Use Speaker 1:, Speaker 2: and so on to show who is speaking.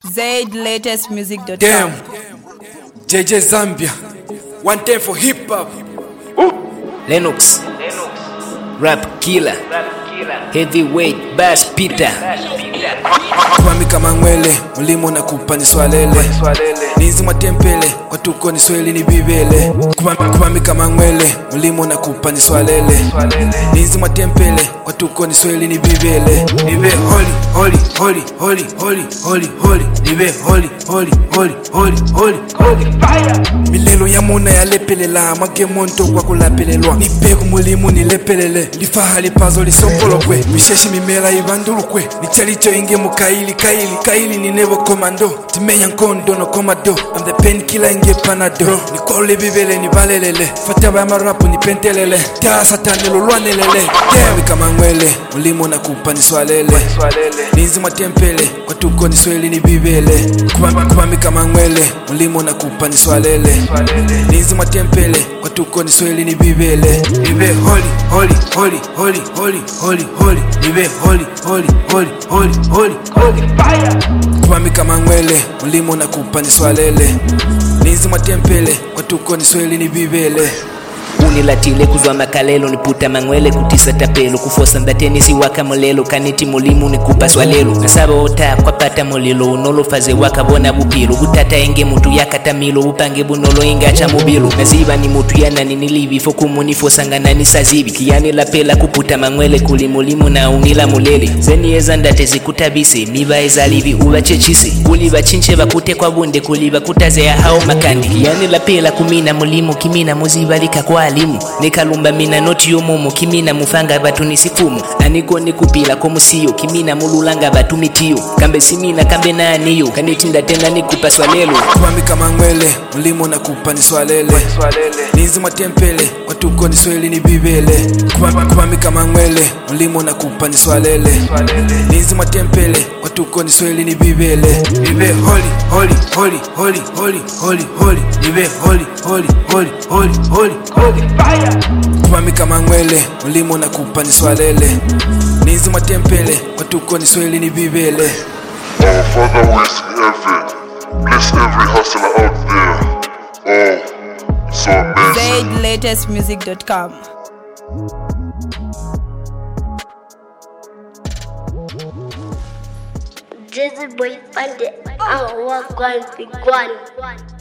Speaker 1: ZLatestmusic.com.
Speaker 2: Damn, JJ Zambia, one time for hip hop.
Speaker 3: Lennox, Rap Killer, Heavyweight Bass Peter.
Speaker 2: Kwami kama ngwele, mulimo na kupani swalele. Nizi matempele, kwa tuko ni sweli ni bibele. Kwami kama ngwele, mulimo na kupani swalele. Nizi matempele, kwa tuko ni sweli ni bibele. Nive holy, holy, holy, holy, holy, holy, holy. Nive holy, holy, holy, holy, holy, holy. Milelo ya mona ya lepelela, mage monto kwa kulapelelwa. Nipeku mulimu ni lepelele, lifahali pazo lisompolo kwe. Misheshi mimela ibandulu kwe, ni chalicho inge mukaili. Kaili ni nevo komando, timenya nkondo no komado. I'm the painkiller inge panado. Ni kole bibele ni valelele, fataba ya marapu ni pentelele. Taa satanelo lwanelele. Kwami kama ngwele, mulimo na kupa ni swalele. Nizi matempele, kwa tuko ni sweli ni bibele. Kwami kama ngwele, mulimo na kupa ni swalele. Nizi matempele, kwa tuko ni sweli ni bibele. Nive holy, holy, holy, holy, holy, holy, holy. Nive holy, holy, holy, holy, holy, holy. Kwami kama ngwele, mulimo na kupa ni swalele. Nizi matempele, kwa tuko ni sweli ni bibele.
Speaker 3: Unilatile kuzwa makalelo niputa mangwele kutisa tapelo kufosa ndateni si waka mulelo kaniti mulimu nikupa swalelo nasaba ota kwa pata mulilo unolo faze waka bona bupilo utata enge mutu yakatamilo upange bunolo inga cha mobilo naziba ni mutu yana nilivi fokumu nifosa ngana sazibi kiyani la pela kuputa mangwele kulimulimu na unila mulele zeni ezandate zikutabise miba ezalivi ubachechise kuliba chinche bakute kwa bunde kuliba kutaze ya hao makandi kiyani la pela kumina mulimu kimina muzibalika kwa alimu nekalumba mina noti yomomo kimina mufanga batu nisifumu aniko nikupila komusiyo kimina mululanga batu mitiyo kambe simina kambe naniyo kanitinda tena nikupa swalelo.
Speaker 2: Kwami kama ngwele, mulimo na kupa ni swalele. Nizi matempele, kwa tuko ni sweli ni bibele. Kwami kama ngwele, mulimo na kupa ni swalele. Nizi matempele, kwa tuko ni sweli ni bibele. Nive holy, holy, holy, holy, holy, holy, holy. Nive holy, holy, holy, holy, holy, holy. Kwami kama ngwele, mulimo na kupa ni swalele. Nizi matempele, kwa tuko ni sweli ni bibele.
Speaker 4: Our Father who is in heaven, bless every hustler out there. Oh, so amazing.
Speaker 1: ZLatestmusic.com.
Speaker 5: Jazzy boy pande, I walk one big one.